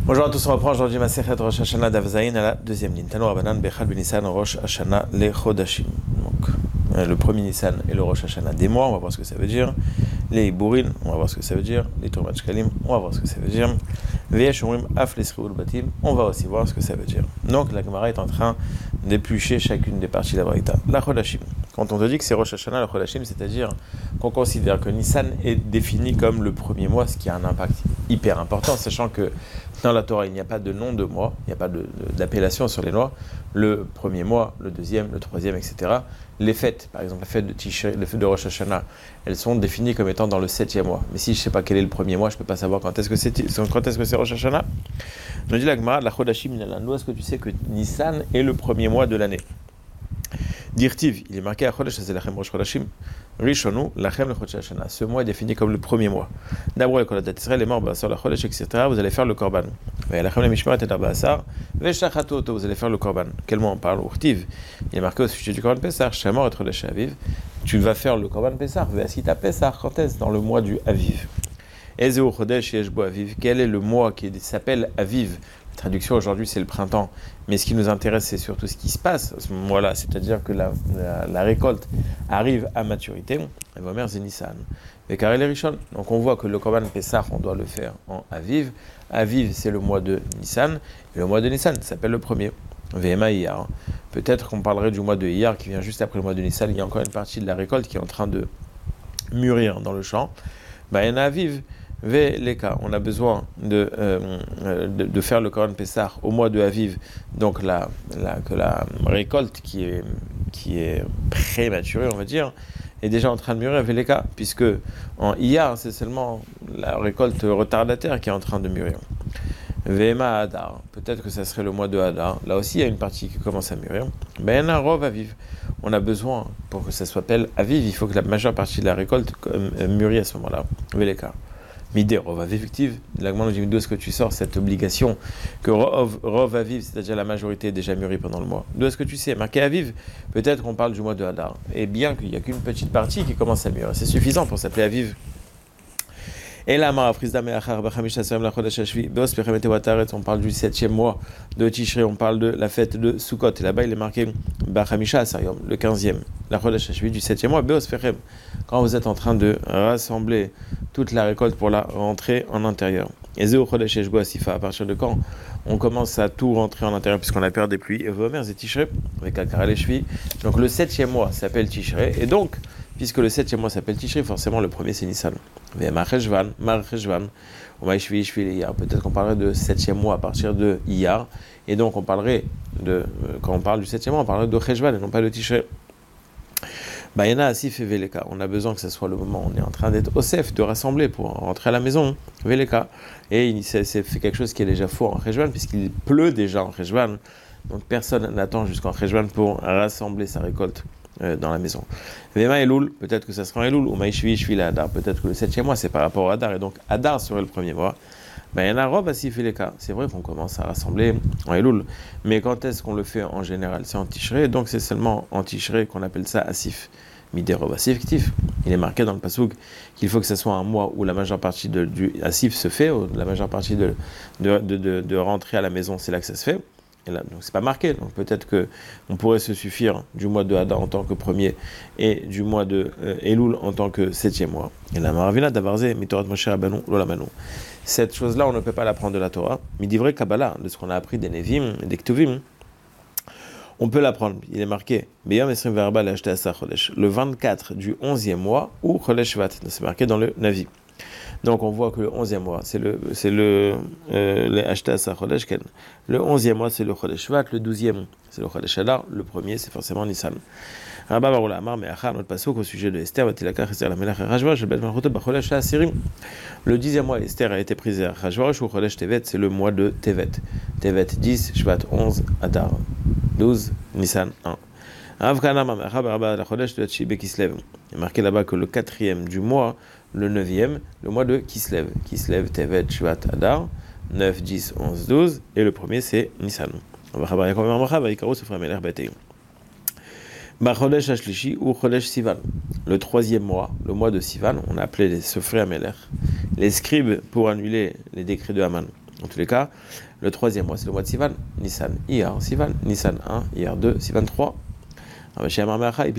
Bonjour à tous, on reprend aujourd'hui Masechet Rosh Hashanah d'Avzaïn à la deuxième ligne. Tano Rabbanan Bechad Benisan Rosh Hashanah le Chodashim. Donc, le premier Nissan et le Rosh Hashanah des mois, on va voir ce que ça veut dire. Les Iburin, on va voir ce que ça veut dire. Les Turmat Shkalim, on va voir ce que ça veut dire. Veyesh Umrim Af Lesriul Batim, on va aussi voir ce que ça veut dire. Donc, la Gemara est en train d'éplucher chacune des parties de la Braïta. La Chodashim. Quand on te dit que c'est Rosh Hashanah, le Chodashim, c'est-à-dire qu'on considère que Nissan est défini comme le premier mois, ce qui a un impact hyper important, sachant que dans la Torah, il n'y a pas de nom de mois, il n'y a pas d'appellation sur les lois. Le premier mois, le deuxième, le troisième, etc. Les fêtes, par exemple, la fête de Tishrei, les fêtes de Rosh Hashanah, elles sont définies comme étant dans le 7e mois. Mais si je ne sais pas quel est le premier mois, je ne peux pas savoir quand est-ce que c'est Rosh Hashanah. Nous dit la Gemara, la Chodashim, est-ce que tu sais que Nissan est le premier mois de l'année? Dirtiv, il est marqué à Chodesh Azelachem Rosh Chodashim, Rishonu, Lachem le Chodesh Hashanah. Ce mois est défini comme le premier mois. D'abord, les Kolat Israël, les morts, Basar, la Chodesh, etc. Vous allez faire le Korban. Lachem le Mishmarat et Basar, Veshachato, vous allez faire le Korban. Quel mois on parle? Urtiv, il est marqué au sujet du Korban Pessah, Shamor et Chodesh Aviv. Tu vas faire le Korban Pessah, Vesita Pessah, quand est-ce? Dans le mois du Aviv. Ezeu Chodesh Yeshbo Aviv. Quel est le mois qui s'appelle Aviv? La traduction aujourd'hui c'est le printemps, mais ce qui nous intéresse c'est surtout ce qui se passe à ce moment-là, c'est-à-dire que la récolte arrive à maturité. Et Vomer c'est Nissan. Et Karel et Rishon. Donc on voit que le Korban Pessah on doit le faire en Aviv. Aviv c'est le mois de Nissan, et le mois de Nissan s'appelle le premier. Vema Iyar. Peut-être qu'on parlerait du mois de Iyar qui vient juste après le mois de Nissan. Il y a encore une partie de la récolte qui est en train de mûrir dans le champ. En Aviv. Veleka, on a besoin de faire le Korban Pessah au mois de Aviv, donc que la récolte qui est prématurée, on va dire, est déjà en train de mûrir. Veleka, puisque en Iyar, c'est seulement la récolte retardataire qui est en train de mûrir. Vema Hadar, peut-être que ça serait le mois de Hadar. Là aussi, il y a une partie qui commence à mûrir. Ben Rov Aviv. On a besoin, pour que ça s'appelle Aviv, il faut que la majeure partie de la récolte mûrit à ce moment-là. Veleka. Midé, Rov Aviv, la demande nous dit d'où est-ce que tu sors cette obligation que Rov Aviv, c'est-à-dire la majorité est déjà mûrie pendant le mois. D'où est-ce que tu sais? Marqué Aviv, peut-être qu'on parle du mois de Hadar. Et bien qu'il n'y a qu'une petite partie qui commence à mûrir, c'est suffisant pour s'appeler Aviv. Et là, on parle du 7e mois de Tishrei, on parle de la fête de Sukkot. Et là-bas, il est marqué le 15e, la Chodesh Hashvi du 7e mois, Beos Pechem, quand vous êtes en train de rassembler toute la récolte pour la rentrer en intérieur. Et Zéo Chodesh Hashbo Asifa, à partir de quand on commence à tout rentrer en intérieur puisqu'on a peur des pluies. Et Vomer, c'est Tishrei, avec Akara les chevilles. Donc le 7e mois s'appelle Tishrei, et donc, puisque le 7e mois s'appelle Tishrei, forcément le premier c'est Nissan. Peut-être qu'on parlerait de 7e mois à partir de Iyar, et donc on parlerait quand on parle du 7e mois, on parlerait de Cheshvan et non pas de Tishrei. Bayana Asif et Veleka. On a besoin que ce soit le moment où on est en train d'être Osef, de rassembler pour rentrer à la maison. Veleka. Et c'est quelque chose qui est déjà faux en Cheshvan, puisqu'il pleut déjà en Cheshvan. Donc personne n'attend jusqu'en Cheshvan pour rassembler sa récolte dans la maison. Vema Elul, peut-être que ça sera en Elul, ou Maïshvi, Shvi la Hadar, peut-être que le 7e mois c'est par rapport à Hadar, et donc Hadar serait le premier mois. Bayana Rob Asif et Leka. C'est vrai qu'on commence à rassembler en Elul, mais quand est-ce qu'on le fait en général? C'est en Tishrei, donc c'est seulement en Tishrei qu'on appelle ça Asif. Midé Rob Asif Ktif. Il est marqué dans le Pasuk qu'il faut que ce soit un mois où la majeure partie du Asif se fait, où la majeure partie de rentrer à la maison, c'est là que ça se fait. Et là, donc c'est pas marqué, donc peut-être que on pourrait se suffire du mois de Hadar en tant que premier et du mois de Elul en tant que 7e mois. Et la Maravina d'Avarze, Mitorat Moshe Rabbeinu, Lolamanu. Cette chose-là, on ne peut pas l'apprendre de la Torah, mais d'ivrer Kabbalah, de ce qu'on a appris des Nevim et des Ktuvim, on peut l'apprendre. Il est marqué Beyam Esrim Verba l'acheter à sa Chodesh, le 24 du 11e mois ou Chodesh Shvat, c'est marqué dans le Navi. Donc on voit que le 11e mois, c'est le Ashtasa Chodesh Ken. Le 11e mois, c'est le Chodesh Shvat. Le 12e, c'est le Chodesh Hadar. Le premier, c'est forcément Nissan. Rabba Baroula Amar, mais Achar, notre pasuk au sujet de Esther, Vatilaka, Esther, la Melech Rajvash, le Bet Malchut, Bachodesh Asirim. Le 10e mois, Esther a été prise à Rajvash, ou Chodesh Tevet, c'est le mois de Tevet. Tevet 10, Shvat 11, Hadar 12, Nissan 1. Il est marqué là-bas que le 4e du mois, le 9e, le mois de Kislev. Kislev, Tevet, Shvat, Hadar, 9, 10, 11, 12, et le premier c'est Nissan. Chodesh Ashlishi ou Chodesh Sivan. Le 3e mois, le mois de Sivan, on a appelé les Sofrei Amelech, les scribes pour annuler les décrets de Haman. En tous les cas, le troisième mois, c'est le mois de Sivan, Nissan, Iyar, Sivan, Nissan 1, Iyar 2, Sivan 3. Donc il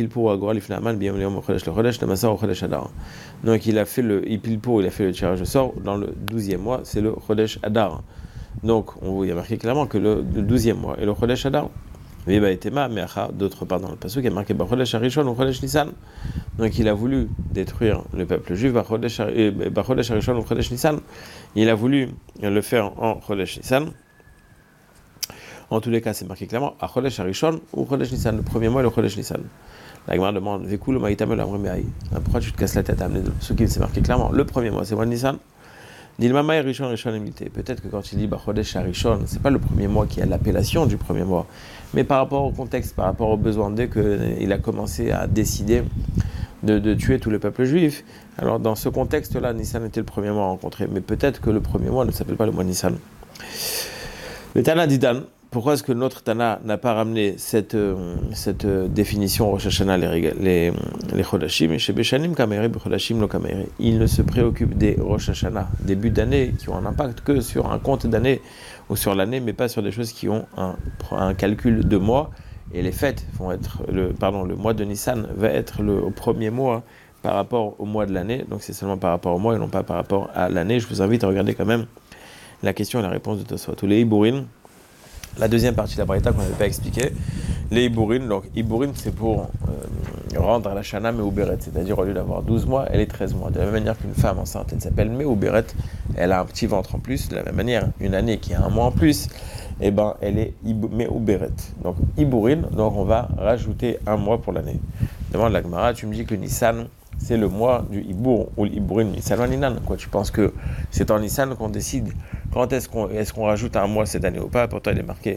a fait le Ipilpo, il a fait le tirage au sort dans le 12e mois, c'est le Chodesh Adar. Donc il y a marqué clairement que le 12e mois est le Chodesh Adar. D'autre part dans le passage, il y a marqué Chodesh Arishon ou Chodesh Nissan. Donc il a voulu détruire le peuple juif, Chodesh Arishon ou Chodesh Nissan. Il a voulu le faire en Chodesh Nissan. En tous les cas, c'est marqué clairement à Chodesh Arishon ou Chodesh Nissan, le premier mois et le Chodesh Nissan. La Gemara demande Vekulu Maïtamel Amremeaï. Pourquoi tu te casses la tête à amener ce qui c'est marqué clairement le premier mois, c'est le mois de Nissan. Dilmama Rishon Rishon Emité. Peut-être que quand il dit Chodesh Arishon, c'est pas le premier mois qui a l'appellation du premier mois, mais par rapport au contexte, par rapport aux besoins, dès qu'il a commencé à décider de tuer tout le peuple juif, alors dans ce contexte-là, Nissan était le premier mois rencontré, mais peut-être que le premier mois ne s'appelle pas le mois de Nissan. Le Tana Didan. Pourquoi est-ce que notre Tana n'a pas ramené cette définition Rosh Hashanah, les Chodashim, chez Beshanim Kameri, Chodashim lo Kameri. Il ne se préoccupe des Rosh Hashanah, des buts d'année qui ont un impact que sur un compte d'année ou sur l'année, mais pas sur des choses qui ont un calcul de mois. Et les fêtes vont être, le mois de Nissan va être au premier mois par rapport au mois de l'année. Donc c'est seulement par rapport au mois et non pas par rapport à l'année. Je vous invite à regarder quand même la question et la réponse de Tosfot. Tous les Ibourines. La deuxième partie de la Braïta qu'on n'avait pas expliqué, les Ibourines. Donc, Ibourines, c'est pour rendre la Shana Meuberet, c'est-à-dire au lieu d'avoir 12 mois, elle est 13 mois. De la même manière qu'une femme enceinte, elle s'appelle Meuberet, elle a un petit ventre en plus. De la même manière, une année qui a un mois en plus, eh ben, elle est Meuberet. Donc, Ibourine, donc on va rajouter un mois pour l'année. Demande la Gemara, tu me dis que Nissan, c'est le mois du Ibour ou l'Ibourine Nissan ou Ninan. Quoi, tu penses que c'est en Nissan qu'on décide quand est-ce qu'on rajoute un mois cette année ou pas? Pourtant, il est marqué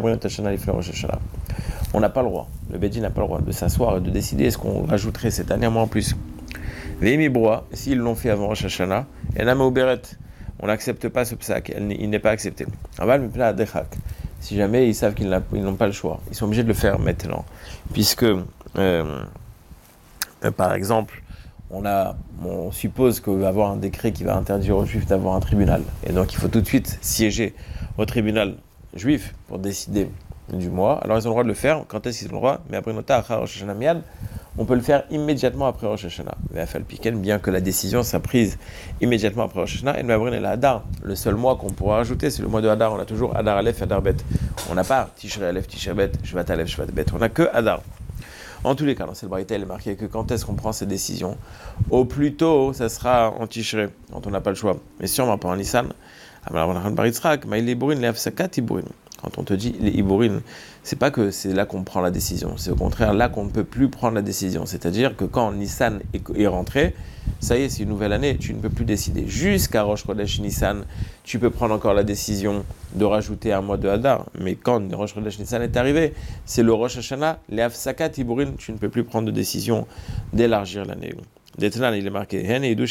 on n'a pas le droit, le Bédi n'a pas le droit de s'asseoir et de décider est-ce qu'on rajouterait cette année un mois en plus. S'ils l'ont fait avant Rosh Hashanah, on n'accepte pas ce psak, il n'est pas accepté. Si jamais ils savent qu'ils n'ont pas le choix, ils sont obligés de le faire maintenant, puisque par exemple, on suppose qu'il va y avoir un décret qui va interdire aux juifs d'avoir un tribunal. Et donc, il faut tout de suite siéger au tribunal juif pour décider du mois. Alors, ils ont le droit de le faire. Quand est-ce qu'ils ont le droit? Mais après Rosh Hashanah Miad, on peut le faire immédiatement après Rosh Hashanah. Bien que la décision soit prise immédiatement après Rosh Hashanah, et le Hadar. Le seul mois qu'on pourra ajouter, c'est le mois de Hadar. On a toujours Hadar Aleph, Hadar Bet. On n'a pas Tishrei Aleph, Tishrei Bet, Shvat Aleph, Shvat Bet. On n'a que Hadar. En tous les cas, dans cette Braïta, il est marqué que quand est-ce qu'on prend ces décisions? Au plus tôt, ça sera en Tishrei, quand on n'a pas le choix. Mais sûrement pas en Nissan. Quand on te dit les Ibourines, c'est pas que c'est là qu'on prend la décision, c'est au contraire là qu'on ne peut plus prendre la décision. C'est-à-dire que quand Nissan est rentré, ça y est, c'est une nouvelle année, tu ne peux plus décider. Jusqu'à Rosh Chodesh Nissan, tu peux prendre encore la décision de rajouter un mois de Hadar. Mais quand Rosh Chodesh Nissan est arrivé, c'est le Rosh Hashanah, les Hafsakat Ibourines, tu ne peux plus prendre de décision d'élargir l'année. Détenan, il est marqué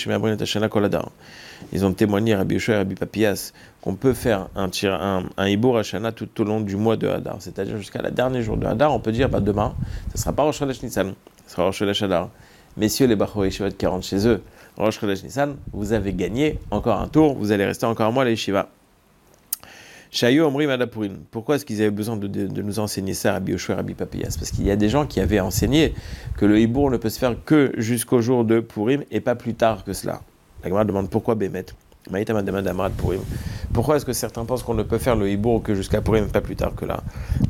ils ont témoigné Rabbi Yoshua et Rabbi Papias qu'on peut faire un Ibour Hashana tout au long du mois de Hadar, c'est-à-dire jusqu'à la dernier jour de Hadar. On peut dire demain, ce ne sera pas Rosh Chodesh Nissan, ce sera Rosh Chodesh Hadar. Messieurs les Bachor Yeshivat qui rentrent chez eux, Rosh Chodesh Nissan, vous avez gagné encore un tour, vous allez rester encore un mois à la Yeshiva. Shayu Omri Madapurin. Pourquoi est-ce qu'ils avaient besoin de nous enseigner ça, Rabbi Yoshua et Rabbi Papias? Parce qu'il y a des gens qui avaient enseigné que le Hibour ne peut se faire que jusqu'au jour de Purim et pas plus tard que cela. La Gemara demande pourquoi Bémet. Maïtama demande à Purim. Pourquoi est-ce que certains pensent qu'on ne peut faire le Hibour que jusqu'à Purim et pas plus tard que là?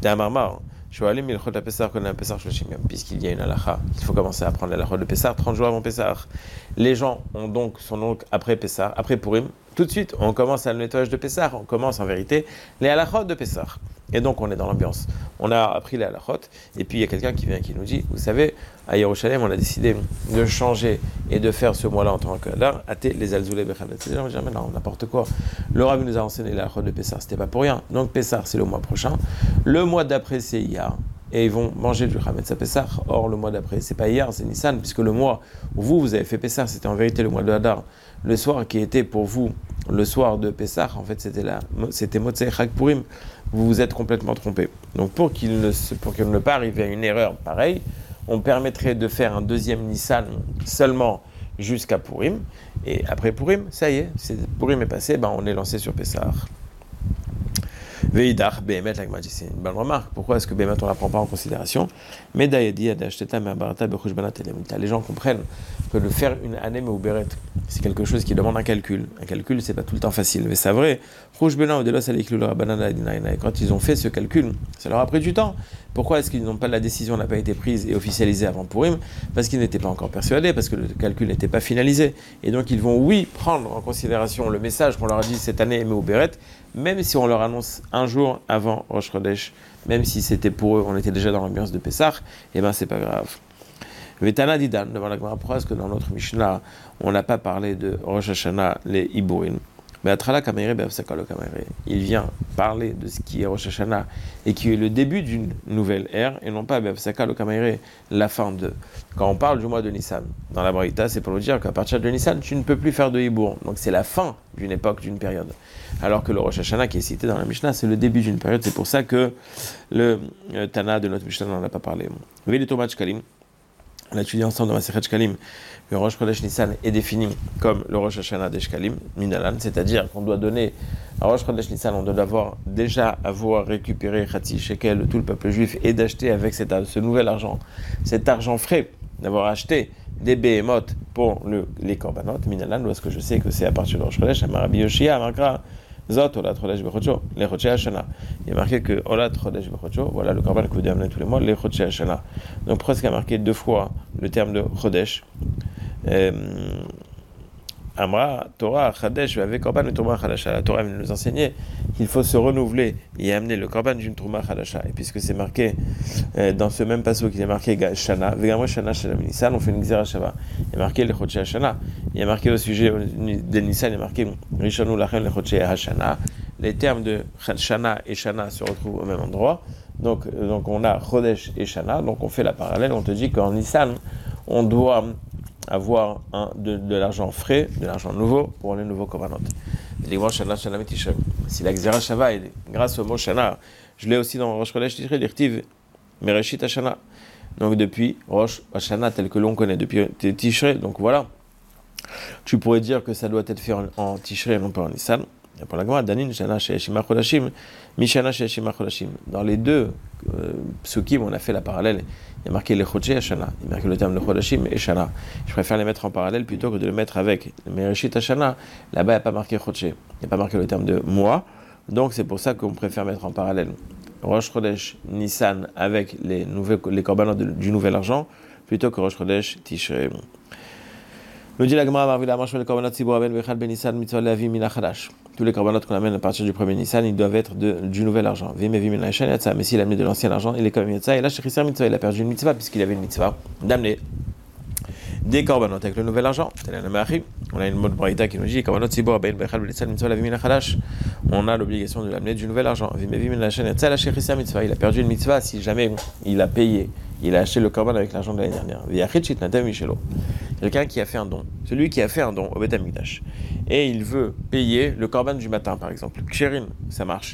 Puisqu'il y a une halakha, il faut commencer à apprendre la halakha de Pessah 30 jours avant Pessah. Les gens sont donc après Pessah, après Purim, tout de suite on commence à le nettoyage de Pessah, on commence en vérité les halakhot de Pessah. Et donc on est dans l'ambiance. On a appris les halakhot, et puis il y a quelqu'un qui vient qui nous dit, vous savez, à Yerushalem on a décidé de changer et de faire ce mois-là en tant que Hadar, athée les alzoulé bechalet. C'est gens dire mais non, n'importe quoi. Le Rav nous a enseigné les halakhot de Pessah, c'était pas pour rien. Donc Pessah c'est le mois prochain. Le mois d'après c'est Iyar. Et ils vont manger du Chametz à Pessah. Or, le mois d'après, c'est pas Iyar, c'est Nissan, puisque le mois où vous avez fait Pessah, c'était en vérité le mois de Hadar. Le soir qui était pour vous le soir de Pessah, en fait, c'était Motzei Chag Purim. Vous vous êtes complètement trompé. Donc, pour qu'il ne pas arriver à une erreur pareille, on permettrait de faire un deuxième Nissan seulement jusqu'à Purim. Et après Purim, ça y est, Purim est passé, on est lancé sur Pessah. Veidach, Behemet, la Gemara dit, c'est une bonne remarque. Pourquoi est-ce que Behemet, on ne la prend pas en considération? Mais Daïdi, Adashteta, Merbarata, Bechush Banat, les gens comprennent que de faire une année Meuberet, c'est quelque chose qui demande un calcul. Un calcul, c'est pas tout le temps facile. Mais c'est vrai, Rouge Benan, Odelos, Aliklula, Banana, Dinaina, quand ils ont fait ce calcul, ça leur a pris du temps. Pourquoi est-ce qu'ils n'ont pas, la décision n'a pas été prise et officialisée avant Purim? Parce qu'ils n'étaient pas encore persuadés, parce que le calcul n'était pas finalisé. Et donc ils vont, oui, prendre en considération le message qu'on leur a dit cette année Meuberet, même si on leur annonce un jour avant Rosh Chodesh, même si c'était pour eux, on était déjà dans l'ambiance de Pessah, eh ben c'est pas grave. Vetana Didan, devant la Gemara, pourquoi est-ce que dans notre Mishnah, on n'a pas parlé de Rosh Hashanah, les Iburim? Mais Atrala Kameire, Be'afsakalo Kameire. Il vient parler de ce qui est Rosh Hashanah et qui est le début d'une nouvelle ère, et non pas Be'afsakalo Kameire, la fin de. Quand on parle du mois de Nissan, dans la Braïta, c'est pour nous dire qu'à partir de Nissan, tu ne peux plus faire de Ibour. Donc c'est la fin d'une époque, d'une période. Alors que le Rosh Hashanah qui est cité dans la Mishnah, c'est le début d'une période. C'est pour ça que le Tana de notre Mishnah n'en a pas parlé. Veli Tomach Kalim. On a étudié ensemble dans la Masechet Shkalim, le Rosh Chodesh Nissan est défini comme le Rosh Hashanah des Shkalim, Minalan, c'est-à-dire qu'on doit donner à Rosh Chodesh Nissan, on doit déjà avoir récupéré Khatsi Shekel, tout le peuple juif, et d'acheter avec ce nouvel argent, cet argent frais, d'avoir acheté des behemoth pour les korbanot, Minalan, parce que je sais que c'est à partir de Rosh Chodesh, Amarabi Yoshia, Amakra, Zot, Olat Chodesh Bechocho, les Chodesh Hashanah. Il y a marqué que Olat Chodesh Bechocho, voilà le korban que vous devez amener tous les mois, les Chodesh Hashanah. Donc presque a marqué 2 fois le terme de Chodesh. Amra, Torah, Chadesh, avec Korban et Trouma Chadasha. La Torah vient nous enseigner qu'il faut se renouveler et amener le Korban d'une Trouma Chadasha. Et puisque c'est marqué dans ce même passage qu'il est marqué Shana, Vegamre Shana Shalom Nissan, on fait une Xera Shava. Il est marqué le Chodshei Hashana. Il est marqué au sujet de Nissan, il est marqué Rishonu Lachem le Chodshei Hashana. Les termes de Shana et Shana se retrouvent au même endroit. Donc on a Chodesh et Shana. Donc on fait la parallèle. On te dit qu'en Nissan, on doit avoir de l'argent frais, de l'argent nouveau pour les nouveaux korbanot. Si la Xera Shava est grâce au mot Shana, je l'ai aussi dans Rosh Chodesh Tishrei, l'Irtiv Mereshit Hashana. Donc depuis Rosh Hashanah tel que l'on connaît, depuis Tishrei, donc voilà. Tu pourrais dire que ça doit être fait en Tishrei et non pas en Nissan. Et pour la Gemara, Danin, Shana, Sheeshima Chodashim, Mishana, Sheeshima Chodashim. Dans les deux psukim, on a fait la parallèle. Il y a marqué les Chodshei Hashana, il y a marqué le terme de Chodashim et Shana. Je préfère les mettre en parallèle plutôt que de le mettre avec Mereshit Hashana. Là-bas, il n'y a pas marqué Chodshei, il n'y a pas marqué le terme de mois. Donc c'est pour ça qu'on préfère mettre en parallèle Rosh Chodesh Nissan avec les korbanot du nouvel argent plutôt que Rosh Chodesh Tishrei. Nous dit la Gemara, Marvila, Marshal, les korbanot Tzibur Ben Bechal Ben Nissan Mitzvah Levi Mina Chadash. Tous les korbanot qu'on amène à partir du premier Nissan, ils doivent être du nouvel argent. Vimevi Mina Yashan Yatsa, mais s'il a amené de l'ancien argent, il est comme Yatsa. Et là, chez Christian Mitzvah, il a perdu une mitzvah puisqu'il avait une mitzvah d'amener des korbanot avec le nouvel argent. On a une mode braïta qui nous dit korbanot Tzibur Ben Bechal Ben Nissan Mitzvah Levi Mina Chadash. On a l'obligation de l'amener du nouvel argent. Vimevi Mina Yashan Yatsa, là, chez Christian Mitzvah, il a perdu une mitzvah si jamais il a payé. Il a acheté le korban avec l'argent de l'année dernière. Quelqu'un qui a fait un don. Celui qui a fait un don au Beth Amikdash. Et il veut payer le korban du matin, par exemple. Ksherin, ça marche.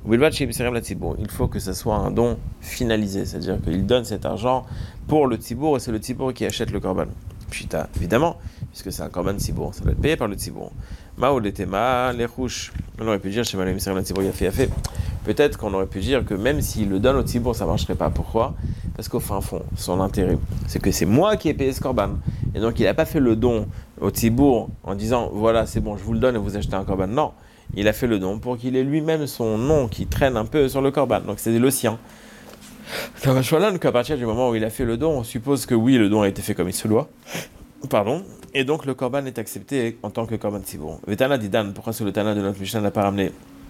Il faut que ce soit un don finalisé. C'est-à-dire qu'il donne cet argent pour le tzibour et c'est le tzibour qui achète le korban. Pshita, évidemment, puisque c'est un korban tzibour. Ça doit être payé par le tzibour. Maoletema, les rouches. On aurait pu dire, chez Malem Israël, le tzibour, il a fait. Peut-être qu'on aurait pu dire que même s'il le donne au tzibour, ça ne marcherait pas. Pourquoi ? Parce qu'au fin fond, son intérêt, c'est que c'est moi qui ai payé ce korban. Et donc, il n'a pas fait le don au tzibour en disant, voilà, c'est bon, je vous le donne et vous achetez un korban. Non, il a fait le don pour qu'il ait lui-même son nom qui traîne un peu sur le korban. Donc, c'est le sien. Ça va choisir qu'à partir du moment où il a fait le don, on suppose que oui, le don a été fait comme il se doit. Pardon. Et donc, le korban est accepté en tant que korban tzibour. Vetana Didan, pourquoi sur le Tana de notre Mishnah n'a pas ramené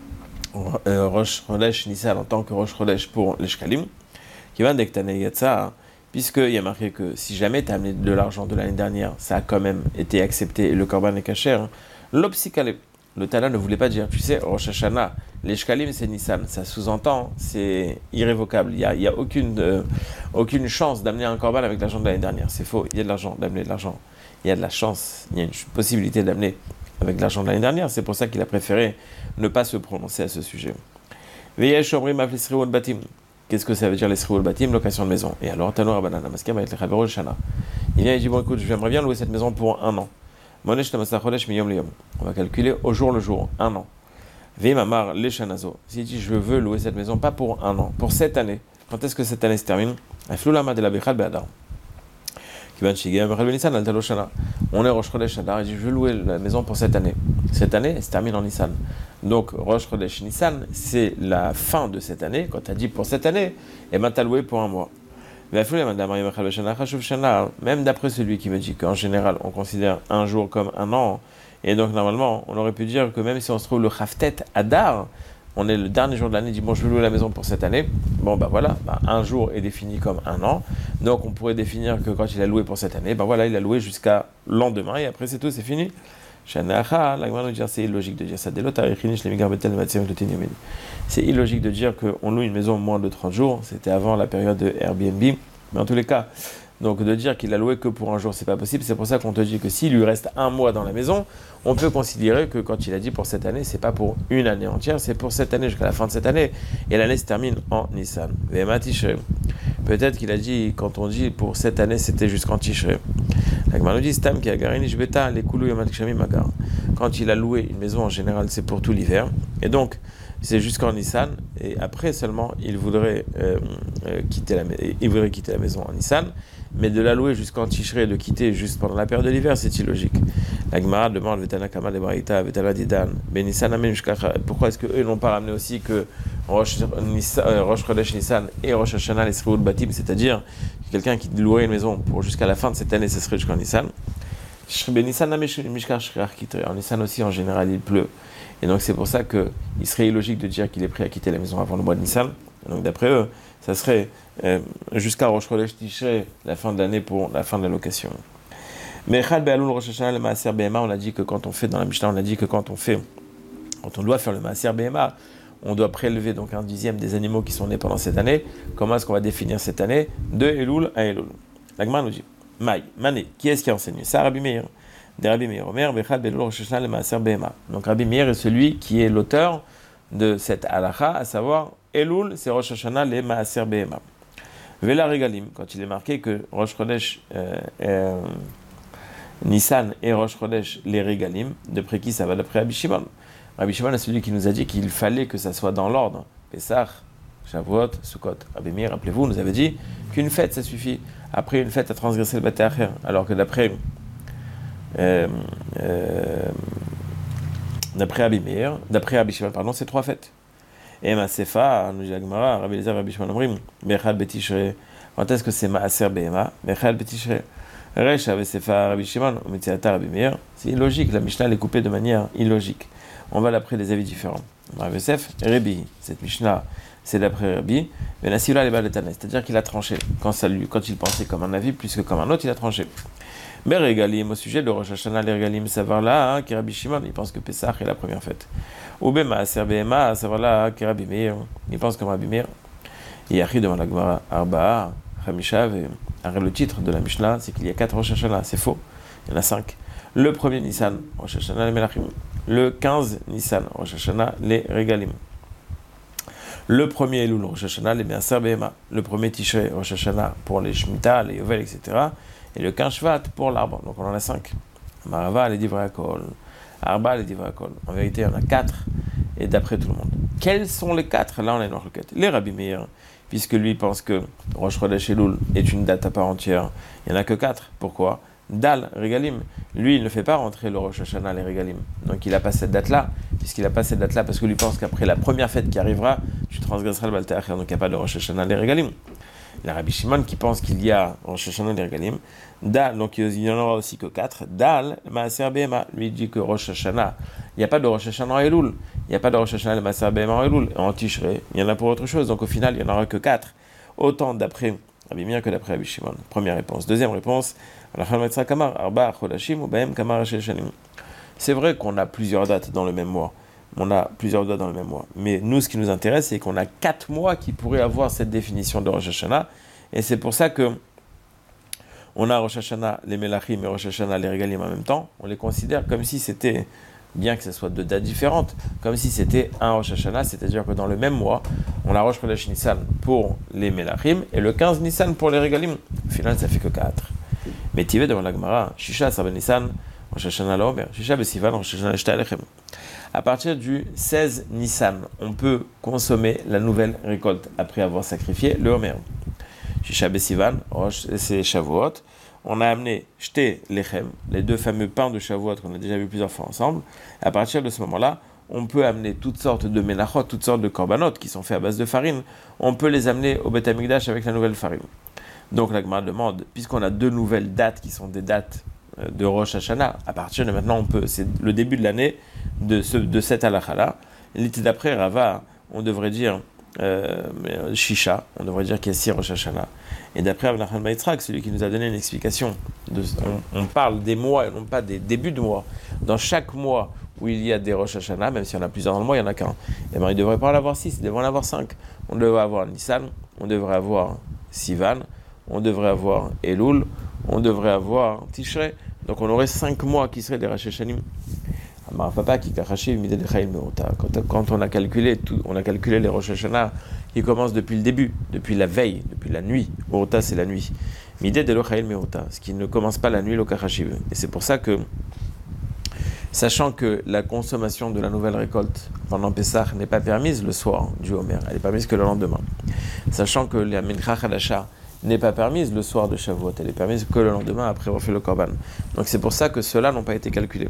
Rosh Chodesh Nissan en tant que Rosh Chodesh pour les Shkalim? Qui va d'Ektane Yatsa, puisqu'il y a marqué que si jamais tu as amené de l'argent de l'année dernière, ça a quand même été accepté et le korban est caché. L'Opsikale, le Tana ne voulait pas dire, tu sais, Rosh Hashanah, les Shkalim c'est Nissan, ça sous-entend, c'est irrévocable. Il y a aucune chance d'amener un korban avec l'argent de l'année dernière. C'est faux, il y a de l'argent, d'amener de l'argent. Il y a de la chance, il y a une possibilité d'amener avec l'argent de l'année dernière. C'est pour ça qu'il a préféré ne pas se prononcer à ce sujet. Veyesh Omrim Aflisriwot Batim. Qu'est-ce que ça veut dire les Sriwol Batim, location de maison? Et alors, Tanor Abanana, Maskam avec les Chalberol Shana. Il vient et dit, bon écoute, j'aimerais bien louer cette maison pour 1 an. Monesh Tamasa Chodesh Miyom Liyom. On va calculer au jour le jour, 1 an. Veimamar leshanazo. S'il dit je veux louer cette maison, pas pour un an, pour cette année. Quand est-ce que cette année se termine? Aflulama de la Bechal Be'adar. On est Rosh Chodesh Adar, il dit je veux louer la maison pour cette année. Cette année, elle se termine en Nissan. Donc Rosh Chodesh Nissan, c'est la fin de cette année. Quand tu as dit pour cette année, et ben tu as loué pour un mois. Même d'après celui qui me dit qu'en général, on considère un jour comme un an, et donc normalement, on aurait pu dire que même si on se trouve le Chaftet Adar, on est le dernier jour de l'année, dit bon, je veux louer la maison pour cette année. Bon, bah voilà, un jour est défini comme un an. Donc on pourrait définir que quand il a loué pour cette année, bah voilà, il a loué jusqu'à lendemain et après c'est tout, c'est fini. C'est illogique de dire ça. C'est illogique de dire qu'on loue une maison moins de 30 jours. C'était avant la période de Airbnb. Mais en tous les cas, donc de dire qu'il a loué que pour un jour, c'est pas possible. C'est pour ça qu'on te dit que s'il lui reste un mois dans la maison, on peut considérer que quand il a dit pour cette année, c'est pas pour une année entière, c'est pour cette année jusqu'à la fin de cette année. Et l'année se termine en Nissan. Peut-être qu'il a dit, quand on dit pour cette année, c'était jusqu'en Tishrei. Quand il a loué une maison, en général, c'est pour tout l'hiver. Et donc, c'est jusqu'en Nissan. Et après seulement, il voudrait quitter la maison en Nissan. Mais de la louer jusqu'en Tishrei et de quitter juste pendant la période de l'hiver, c'est illogique. La Gemara demande pourquoi est-ce qu'eux n'ont pas ramené aussi que Rosh Chodesh Nissan et Rosh Hashanah les Sriut Batim, c'est-à-dire quelqu'un qui louerait une maison pour jusqu'à la fin de cette année, ce serait jusqu'en Nissan. En Nissan aussi, en général, il pleut. Et donc c'est pour ça qu'il serait illogique de dire qu'il est prêt à quitter la maison avant le mois de Nissan. Donc d'après eux, ça serait jusqu'à Rosh Chodesh Tishrei, la fin de l'année pour la fin de la location. Mais on a dit que quand on fait dans la Mishnah, on a dit que quand on doit faire le Maaser Behema, on doit prélever donc un dixième des animaux qui sont nés pendant cette année. Comment est-ce qu'on va définir cette année? De Elul à Elul. La Gemara nous dit Mané, qui est-ce qui a enseigné ça? Rabbi Meir. De Rabbi Meir, Omer, Bechad Belul Rosh Hashanah le Maaser Behema. Donc Rabbi Meir est celui qui est l'auteur de cette halakha, à savoir Elul, c'est Rosh Hashanah le Maaser Behema. Vela Regalim, quand il est marqué que Rosh Chodesh Nissan et Rosh Chodesh les Regalim, d'après qui ça va? D'après Rabbi Shimon. Rabbi Shimon est celui qui nous a dit qu'il fallait que ça soit dans l'ordre. Pesach, Shavuot, Sukkot. Rabbi Meir, rappelez-vous, nous avait dit qu'une fête ça suffit. Après une fête à transgresser le Bate Acher. Alors que d'après Rabbi Shimon, pardon, c'est 3 fêtes. Et Maasefa, nous dit la Gemara, Rabbi Eliezer, Rabbi Shimon Omrim, Bechad Betishrei. Quand est-ce que c'est Maaser Behema? Bechad Betishrei. Resh avait Sefa Rabbi Shimon, Ometziata Rabbi Meir. C'est illogique, la Mishnah est coupée de manière illogique. On va d'après des avis différents. Rabbi Yosef, Rabbi, cette Mishnah, c'est d'après Rabbi. Benasivla les Baletana, c'est-à-dire qu'il a tranché. Quand il pensait comme un avis plus que comme un autre, il a tranché. Mais Regalim, au sujet de Rosh Hashanah, les Regalim, savoir là, qui Rabbi Shimon, il pense que Pesach est la première fête. Ou Maaser Behema, savoir là, qui Rabbi Meir, il pense comme Rabbi Meir. Yachi devant la Gemara, Arba'a, Chamishav, le titre de la Mishnah, c'est qu'il y a 4 Rosh Hashanah. C'est faux. Il y en a 5. Le premier Nissan, Rosh Hashanah les Melachim. Le 15 Nissan, Rosh Hashanah les Regalim. Le premier Elul, Rosh Hashanah les Maaser Behema. Le premier Tishrei, Rosh Hashanah pour les Shemitah, les Yovel, etc. Et le 15 Shvat pour l'arbre. Donc on en a 5. Marava les Divrei Hakol. Arba les Divrei Hakol. En vérité, il y en a 4. Et d'après tout le monde. Quels sont les 4? Là, on a une requête. Les Rabbi Meir, puisque lui pense que Rosh Chodesh Elul est une date à part entière. Il n'y en a que 4. Pourquoi? Dal, Regalim. Lui, il ne fait pas rentrer le Rosh Hashanah, les Regalim. Donc il n'a pas cette date-là. Puisqu'il n'a pas cette date-là, parce que lui pense qu'après la première fête qui arrivera, tu transgresseras le Bate Acher. Donc il n'y a pas de Rosh Hashanah, les Regalim. Il y a Rabbi Shimon qui pense qu'il y a Rosh Hashanah, les Regalim. Dal, donc il n'y en aura aussi que 4. Dal, Maaser Behema. Lui dit que Rosh Hashanah, il n'y a pas de Rosh Hashanah en Elul. Il n'y a pas de Rosh Hashanah, le Maaser Behema en Elul. En Tishrei, il y en a pour autre chose. Donc au final, il n'y en aura que 4. Autant d'après Rabbi Meir que d'après Rabbi Shimon. Première réponse. Deuxième réponse, c'est vrai qu'on a plusieurs dates dans le même mois. Mais nous, ce qui nous intéresse, c'est qu'on a 4 mois qui pourraient avoir cette définition de Rosh Hashanah. Et c'est pour ça que on a Rosh Hashanah, les Melachim et Rosh Hashanah, les Regalim en même temps. On les considère comme si c'était, bien que ce soit 2 dates différentes, comme si c'était un Rosh Hashanah, c'est-à-dire que dans le même mois, on a Rosh Chodesh Nissan pour les Melachim et le 15 Nissan pour les Regalim. Au final, ça fait que 4. Mais Tivé devant la Gemara, Shisha Sarben Nissan, Rosh Hashanah la Omer, Shisha Besivan, Rosh Hashanah Eshta Alechem. À partir du 16 Nissan, on peut consommer la nouvelle récolte après avoir sacrifié le Homer. Shisha Besivan, c'est Shavuot. On a amené Shte Lechem, les deux fameux pains de Shavuot qu'on a déjà vu plusieurs fois ensemble. À partir de ce moment-là, on peut amener toutes sortes de menachot, toutes sortes de korbanot qui sont faits à base de farine. On peut les amener au Beth Amikdash avec la nouvelle farine. Donc la Gemara demande, puisqu'on a deux nouvelles dates qui sont des dates de Rosh Hashanah, à partir de maintenant, on peut, c'est le début de l'année de cette halakha-là. L'été d'après, Rava, on devrait dire Shisha, on devrait dire Kessi Rosh Hashanah. Et d'après Avnachan Baitzrak, celui qui nous a donné une explication, on parle des mois et non pas des débuts de mois. Dans chaque mois où il y a des Rosh Hashanah, même s'il y en a plusieurs dans le mois, il n'y en a qu'un. Et bien il ne devrait pas en avoir 6, il devrait en avoir 5. On devrait avoir Nissan, on devrait avoir Sivan, on devrait avoir Elul, on devrait avoir Tishrei. Donc on aurait 5 mois qui seraient des Rosh Hashanah. Quand on a calculé les Rosh Hashanah qui commencent depuis le début, depuis la veille, depuis la nuit. Meota, c'est la nuit. Midé de l'Ochaïl Meota, ce qui ne commence pas la nuit, l'Okachashiv. Et c'est pour ça que, sachant que la consommation de la nouvelle récolte pendant Pessah n'est pas permise le soir du Homer, elle est permise que le lendemain. Sachant que la Mincha Chadasha n'est pas permise le soir de Shavuot, elle est permise que le lendemain après avoir fait le Korban. Donc c'est pour ça que ceux-là n'ont pas été calculés.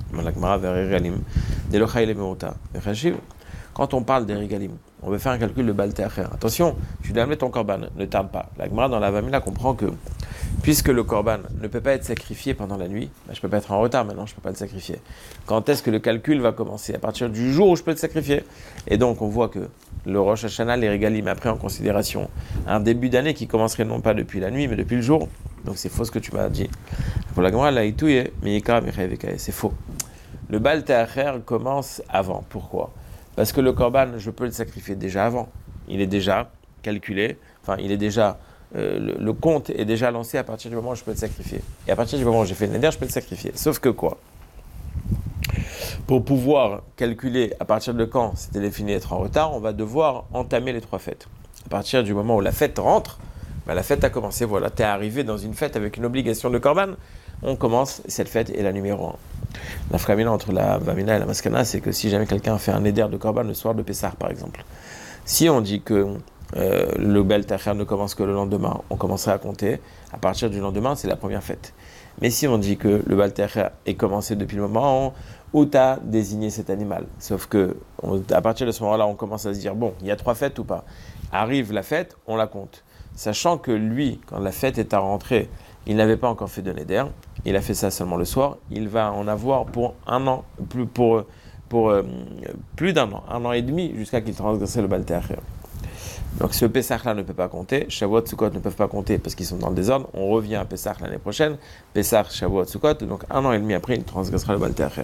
Quand on parle des régalim, on veut faire un calcul de Baal Te'acher. Attention, tu dois amener ton korban, ne tarde pas. La Gemara dans la Vamina comprend que, puisque le korban ne peut pas être sacrifié pendant la nuit, je ne peux pas être en retard maintenant, je ne peux pas le sacrifier. Quand est-ce que le calcul va commencer? À partir du jour où je peux le sacrifier. Et donc on voit que le Rosh Hashanah, les régalim, a pris en considération un début d'année qui commencerait non pas depuis la nuit, mais depuis le jour. Donc c'est faux ce que tu m'as dit. Pour la Gemara, c'est faux. Le Baal Te'acher commence avant. Pourquoi? Parce que le korban, je peux le sacrifier déjà avant. Il est déjà calculé, il est déjà, le compte est déjà lancé à partir du moment où je peux le sacrifier. Et à partir du moment où j'ai fait le neder, je peux le sacrifier. Sauf que quoi? Pour pouvoir calculer à partir de quand c'était défini être en retard, on va devoir entamer les 3 fêtes. À partir du moment où la fête rentre, la fête a commencé. Voilà, tu es arrivé dans une fête avec une obligation de korban. On commence, cette fête est la numéro 1. La framina entre la Vamina et la Maskana, c'est que si jamais quelqu'un fait un éder de korban le soir de Pessah, par exemple, si on dit que le Baal Te'acher ne commence que le lendemain, on commencerait à compter. À partir du lendemain, c'est la première fête. Mais si on dit que le Baal Te'acher est commencé depuis le moment où tu as désigné cet animal, sauf que à partir de ce moment-là, on commence à se dire, bon, il y a 3 fêtes ou pas? Arrive la fête, on la compte. Sachant que lui, quand la fête est à rentrer, il n'avait pas encore fait de neder, il a fait ça seulement le soir, il va en avoir pour un an, plus d'un an, 1 an et demi, jusqu'à qu'il transgresse le Baal Te'acher. Donc ce Pessah-là ne peut pas compter, Shavuot, Sukkot ne peuvent pas compter parce qu'ils sont dans le désordre, on revient à Pessah l'année prochaine, Pessah, Shavuot, Sukkot, donc 1 an et demi après, il transgressera le Baal Te'acher.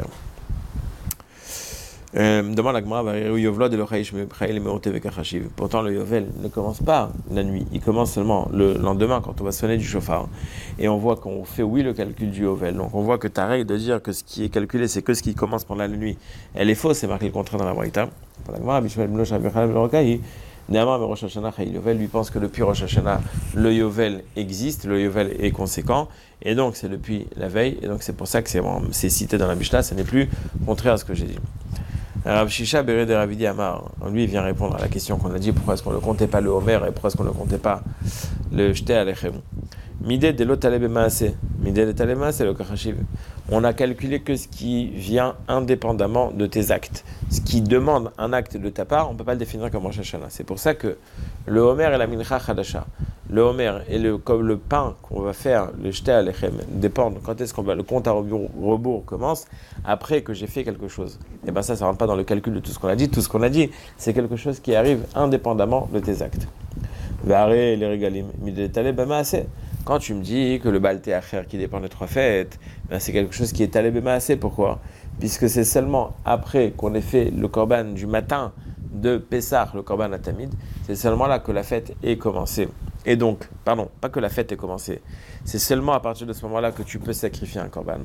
Demande la Gemara, pourtant le Yovel ne commence pas la nuit, il commence seulement le lendemain quand on va sonner du chauffard. Et on voit qu'on fait le calcul du Yovel. Donc on voit que ta règle de dire que ce qui est calculé c'est que ce qui commence pendant la nuit, elle est fausse, c'est marqué le contraire dans la Braïta. Lui pense que depuis Rosh Hashanah, le Yovel existe, le Yovel est conséquent, et donc c'est depuis la veille, et donc c'est pour ça que c'est cité dans la Mishnah, ce n'est plus contraire à ce que j'ai dit. Rav Shisha Bered et Ravidi Amar, lui il vient répondre à la question qu'on a dit, pourquoi est-ce qu'on ne comptait pas le Homer et pourquoi est-ce qu'on ne comptait pas le Shte Alechem. Midé de l'Otaleb Maaseh, Midé de l'Otaleb Maaseh, le Kachashiv. On a calculé que ce qui vient indépendamment de tes actes. Ce qui demande un acte de ta part, on ne peut pas le définir comme Rosh Hashanah. C'est pour ça que le Homer et la Mincha Chadasha, le Homer et comme le pain qu'on va faire, le Shte Alechem, dépendent quand est-ce qu'on va, le compte à rebours commence, après que j'ai fait quelque chose. Et bien ça ne rentre pas dans le calcul de tout ce qu'on a dit. Tout ce qu'on a dit, c'est quelque chose qui arrive indépendamment de tes actes. Varé les régalim, Midé de l'Otaleb Maaseh. Quand tu me dis que le Baal Te'acher qui dépend des 3 fêtes, c'est quelque chose qui est talé b'maaseh. Pourquoi? Puisque c'est seulement après qu'on ait fait le korban du matin de Pessah, le korban à Tamid, c'est seulement là que la fête est commencée. Et donc, pas que la fête est commencée, c'est seulement à partir de ce moment-là que tu peux sacrifier un korban.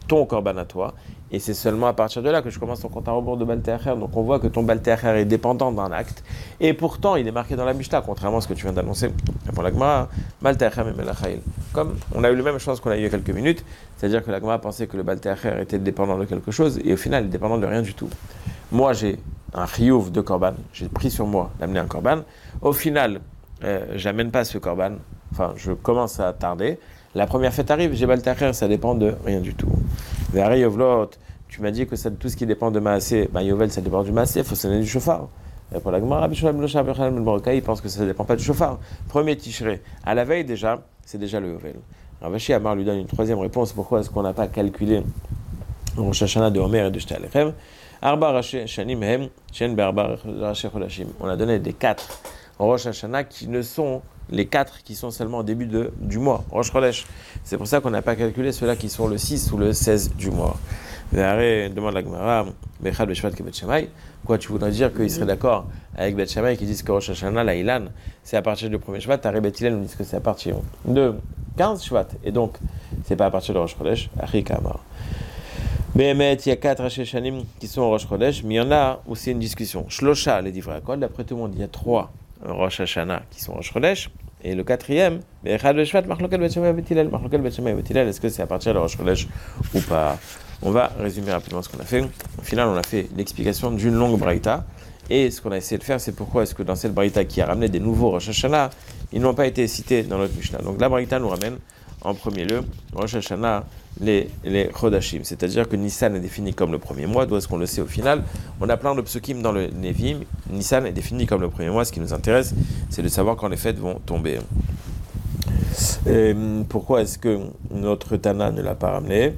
ton korban à toi, et c'est seulement à partir de là que je commence ton compte à rebours de Baal Te'acher. Donc on voit que ton Baal Te'acher est dépendant d'un acte, et pourtant il est marqué dans la Mishnah, contrairement à ce que tu viens d'annoncer pour la Gemara, Baal Te'acher et Melachayil. Comme on a eu la même chose qu'on a eu il y a quelques minutes, c'est-à-dire que la Gemara pensait que le Baal Te'acher était dépendant de quelque chose, et au final il est dépendant de rien du tout. Moi j'ai un chiyuv de korban, j'ai pris sur moi d'amener un korban, au final j'amène pas ce korban, enfin je commence à tarder. La première fête arrive, j'ai Baal Te'acher, ça dépend de rien du tout. Verre Yovlot, tu m'as dit que ça, tout ce qui dépend de Maasé, Yovel, ça dépend du Maasé, il faut sonner du chauffard. Et pour la Gemara, il pense que ça ne dépend pas du chauffard. Premier Tishré, à la veille déjà, c'est déjà le Yovel. Ravashi Amar lui donne une troisième réponse. Pourquoi est-ce qu'on n'a pas calculé Rosh Hashanah de Homer et de Shte Alechem? Arba Shanim Hem, Shen Berba Rashi Chodashim. On a donné des 4 Rosh Hashanah qui ne sont les 4 qui sont seulement au début du mois, Rosh Chodesh. C'est pour ça qu'on n'a pas calculé ceux-là qui sont le 6 ou le 16 du mois. Demande la Gemara, Bechad Beshvat ke Bet Shammai. Quoi, tu voudrais dire qu'il serait d'accord avec Bet Shammai qui disent que Rosh Hashanah, la Ilan, c'est à partir du premier Shvat, Aré Bet Hillel nous disent que c'est à partir de 15 Shvat, et donc c'est pas à partir de Rosh Chodesh, Achi Kamar. Behemet, il y a 4 Rosh Hashanim qui sont au Rosh Chodesh, mais il y en a où c'est une discussion. Shlosha, les divrei hakol, d'après tout le monde, il y a 3 Rosh Hashanah qui sont Rosh Chodesh, et le 4e, Bechad Beshvat, Machloket Bet Shammai Bet Hillel, Machloket Bet Shammai Bet Hillel, est-ce que c'est à partir de Rosh Chodesh ou pas? On va résumer rapidement ce qu'on a fait. Au final, on a fait l'explication d'une longue braïta, et ce qu'on a essayé de faire, c'est pourquoi est-ce que dans cette braïta qui a ramené des nouveaux Rosh Hashanah, ils n'ont pas été cités dans notre Mishnah. Donc la braïta nous ramène en premier lieu Rosh Hashanah, les Chodashim, c'est-à-dire que Nissan est défini comme le premier mois. D'où est-ce qu'on le sait au final? On a plein de psukim dans le Nevi'im. Nissan est défini comme le premier mois. Ce qui nous intéresse, c'est de savoir quand les fêtes vont tomber. Et pourquoi est-ce que notre Tana ne l'a pas ramené?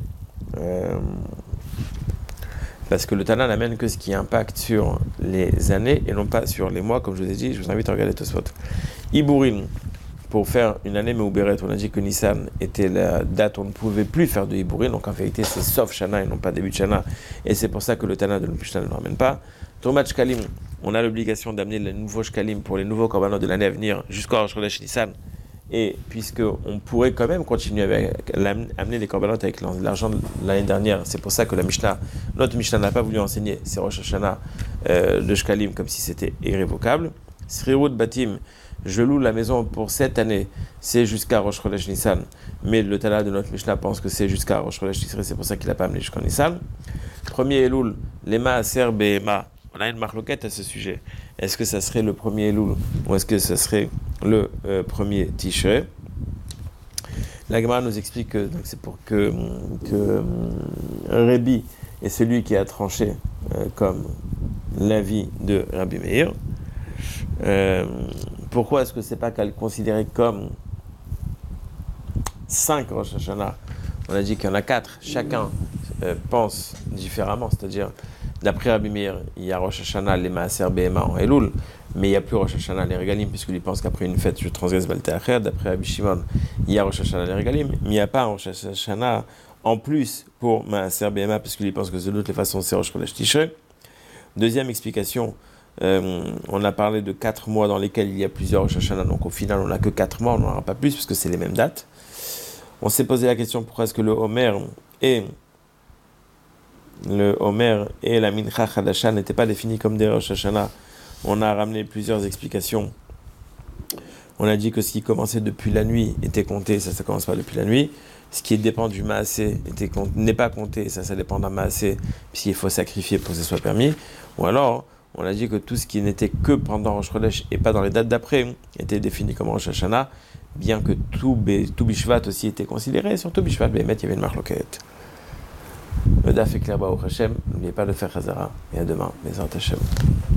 Parce que le Tana n'amène que ce qui impacte sur les années et non pas sur les mois, comme je vous ai dit. Je vous invite à regarder Tosfot. Iburin, pour faire une année Meuberet, on a dit que Nissan était la date où on ne pouvait plus faire de Iburin, donc en vérité c'est sauf Shana et non pas début de Shana, et c'est pour ça que le Tana de Mishnah ne le ramène pas. Tomat Shkalim, on a l'obligation d'amener les nouveaux Shkalim pour les nouveaux korbanot de l'année à venir jusqu'à Rosh Chodesh Nissan, et puisqu'on pourrait quand même continuer avec amener les korbanot avec l'argent de l'année dernière, c'est pour ça que notre Mishnah n'a pas voulu enseigner ces Rosh Hashanah de Shkalim comme si c'était irrévocable. Srirut Batim, je loue la maison pour cette année, c'est jusqu'à Rosh Chodesh Nissan, mais le Tana de notre Mishnah pense que c'est jusqu'à Rosh Chodesh Nissan, c'est pour ça qu'il n'a pas amené jusqu'à Nissan. Premier Elul, les Maaser Behema, on a une marloquette à ce sujet. Est-ce que ça serait le premier Elul ou est-ce que ça serait le premier Tishrei? La Gemara nous explique que donc c'est pour que Rabbi est celui qui a tranché comme l'avis de Rabbi Meir. Pourquoi est-ce que c'est pas considéré comme 5 Rosh Hashanah? On a dit qu'il y en a 4, chacun pense différemment, c'est-à-dire d'après Rabbi Meir, il y a Rosh Hashanah, les Maaser Behema en Elul, mais il n'y a plus Rosh Hashanah, les Regalim, puisqu'il pense qu'après une fête, je transgresse Baal Te'acher. D'après Rabbi Shimon, il y a Rosh Hashanah, les Regalim, mais il n'y a pas Rosh Hashanah en plus pour Maaser Behema, puisqu'il pense que de toutes les façons, c'est Rosh Chodesh Tishrei. Deuxième explication, on a parlé de 4 mois dans lesquels il y a plusieurs Rosh Hashanah, donc au final on n'a que 4 mois, on n'en aura pas plus puisque c'est les mêmes dates. On s'est posé la question pourquoi est-ce que le Homer et la Mincha Chadasha n'étaient pas définis comme des Rosh Hashanah. On a ramené plusieurs explications. On a dit que ce qui commençait depuis la nuit était compté, ça commence pas depuis la nuit. Ce qui dépend du Maasé n'est pas compté, ça dépend d'un Maasé, puisqu'il faut sacrifier pour que ce soit permis. Ou alors, on a dit que tout ce qui n'était que pendant Rosh Chodesh et pas dans les dates d'après était défini comme Rosh Hashanah, bien que tout Bishvat aussi était considéré. Surtout Bishvat, Behemet, il y avait une marloquette. Le daf est clair, Baruch Hashem. N'oubliez pas de faire Chazara. Et à demain, Bezrat Hashem.